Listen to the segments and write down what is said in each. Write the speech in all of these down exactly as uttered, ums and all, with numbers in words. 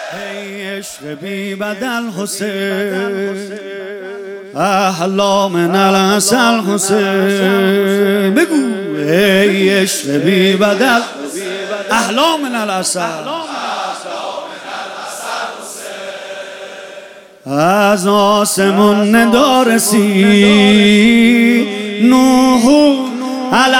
ای عشق بی بدل حسین، احلا من العسل حسین. بگو ای عشق بی بدل، احلا من العسل. از آسمون ندا رسید نوح علی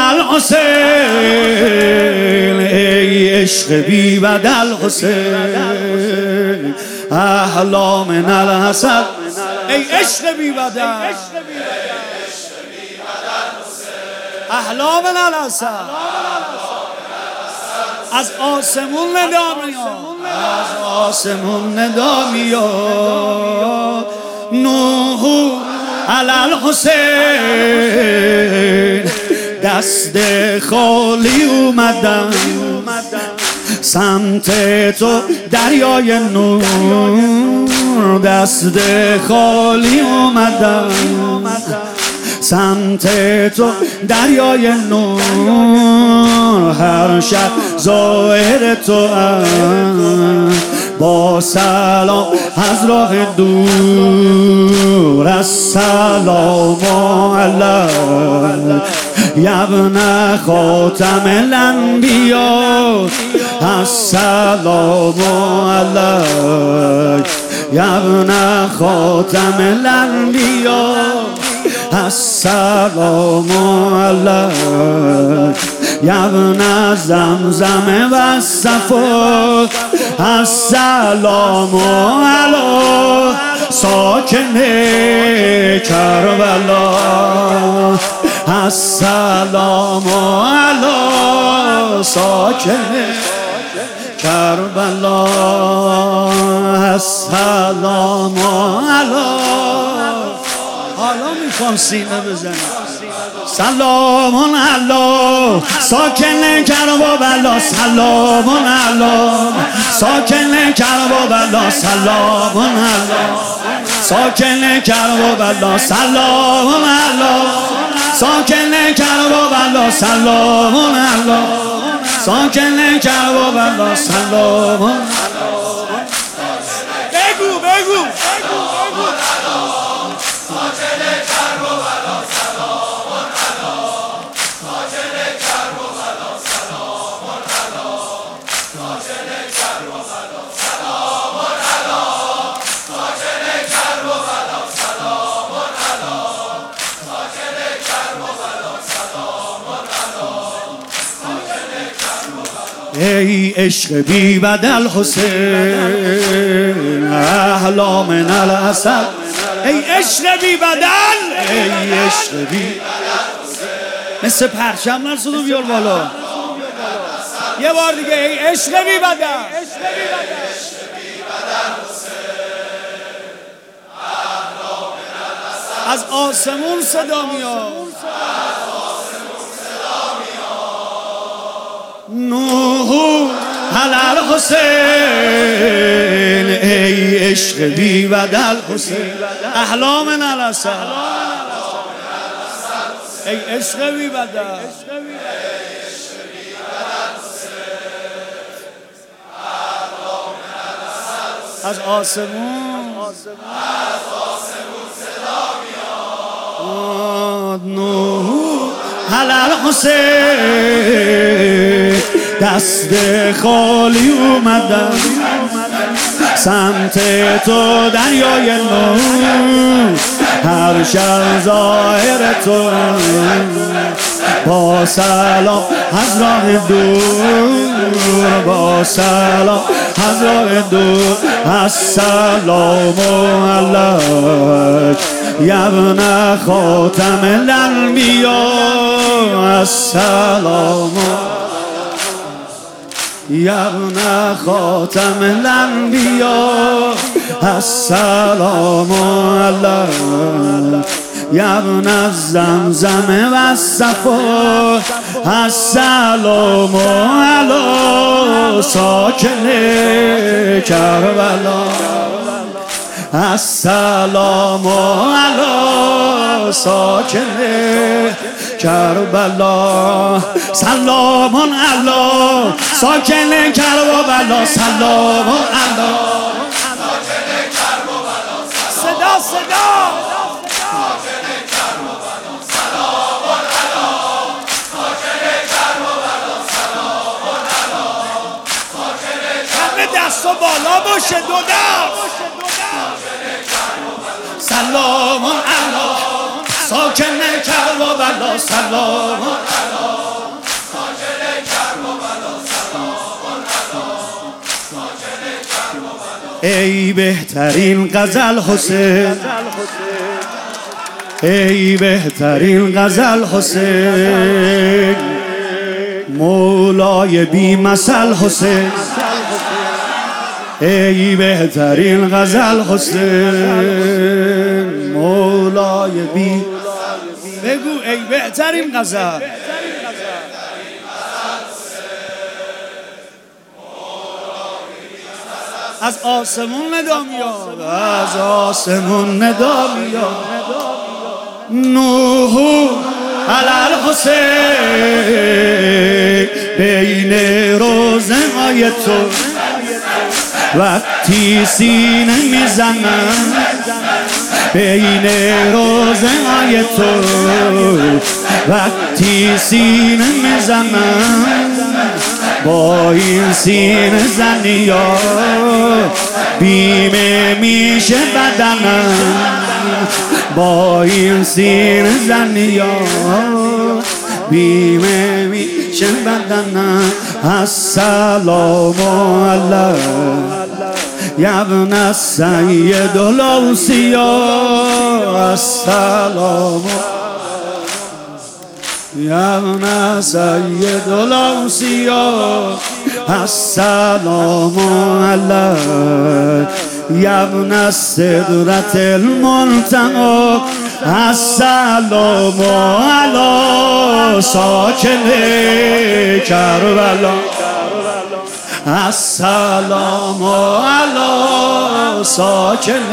الحسین، ای عشق بی بدل حسین، احلا من العسل. ای عشق بی بدل، احلا من العسل. از آسمون ندا میاد، از آسمون ندا میاد نوح علی الحسین. دست خالی اومدم سمت تو دریای نور، دست خالی اومدم سمت تو دریای نور. هر شب ظاهر تو با سلام از راه دور. السلام علیک یا ابن خاتم الانبیا، السلام علیک یا ابن خاتم الانبیا، السلام علیک یا ابن زمزم و صفا، السلام علی ساکن کربلا، السلام علی ساکن کربلا، السلام علی. حالا میخوام سینه بزنم. سلام علی ساکن کربلا، سلام علی ساکن کربلا، سلام علی ساکن کربلا، سلام علی ساکن کربلا، سلام علی ساکن کربلا، سلام. بگو بگو ای عشق بی بدل حسین، احلا من العسل. ای عشق بی بدل، ای عشق بی بدل مثل پرچم نرسون بیار بالا. یه بار دیگه ای عشق بی بدل. از آسمون صدا میاد نوح علی الحسین، ای عشق بی بدل حسین، احلا من العسل. ای عشق بی بدل، از آسمون نوح علی الحسین. دست خالی اومدم سمت تو دریای نور. هر شب ظاهر تو با سلام از راه دور، با سلام از راه دور. السلام علیک یا ابن خاتم الانبیا، السلام یا ابن خاتم الانبیا، السلام علیک یا ابن زمزم و صفا، السلام علی ساکن کربلا، السلام علی ساکن کربلا سلام الله ساکن کربلا سلام الله صدا صدا دست و بالا باشه دو دست سلام الله ساکن کربلا سلام ای بهترین غزل حسین ای بهترین غزل حسین مولای بی مثل حسین ای بهترین غزل حسین مولای بی بگو ای بهترین غزل از آسمون ندا میاد از آسمون ندا میاد نوح علی الحسین بین روزهای تو وقتی سینه میزنم بین روزهای تو وقتی سینه میزنم با این سینه زنی ها بیمه میشه بدنم با این سینه زنی ها بیمه میشه بدنم السلام علیک یا ابن السید الاوصیا السلام یا ابن السید الاوصیا السلام علیک یا ابن السدرة المنتهی السلام علی ساکن کربلا السلام علی ساکن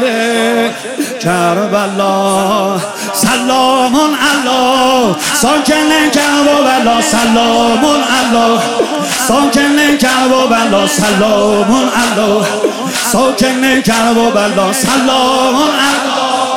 کربلا سلام علی ساکن کربلا سلام علی ساکن کربلا سلام علی ساکن کربلا سلام علی